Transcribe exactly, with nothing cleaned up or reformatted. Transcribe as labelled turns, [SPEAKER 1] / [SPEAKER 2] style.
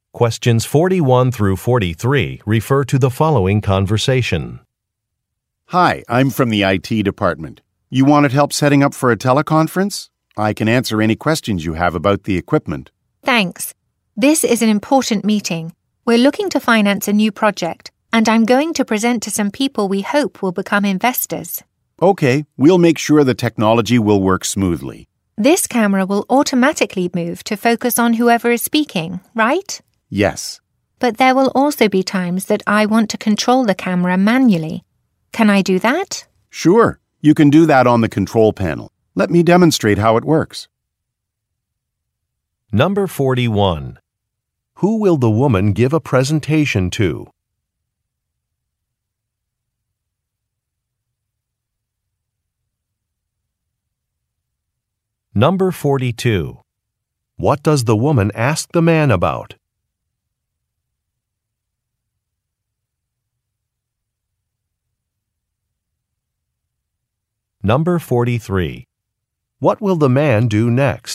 [SPEAKER 1] Questions forty-one through forty-three refer to the following conversation.
[SPEAKER 2] Hi, I'm from the I T department. You wanted help setting up for a teleconference? I can answer any questions you have about the equipment.
[SPEAKER 3] Thanks. This is an important meeting. We're looking to finance a new project, and I'm going to present to some people we hope will become investors.
[SPEAKER 2] Okay, we'll make sure the technology will work smoothly.
[SPEAKER 3] This camera will automatically move to focus on whoever is speaking, right?
[SPEAKER 2] Yes.
[SPEAKER 3] But there will also be times that I want to control the camera manually. Can I do that?
[SPEAKER 2] Sure, you can do that on the control panel. Let me demonstrate how it works.
[SPEAKER 1] Number forty-one. Who will the woman give a presentation to? Number forty-two. What does the woman ask the man about? Number forty-three. What will the man do next?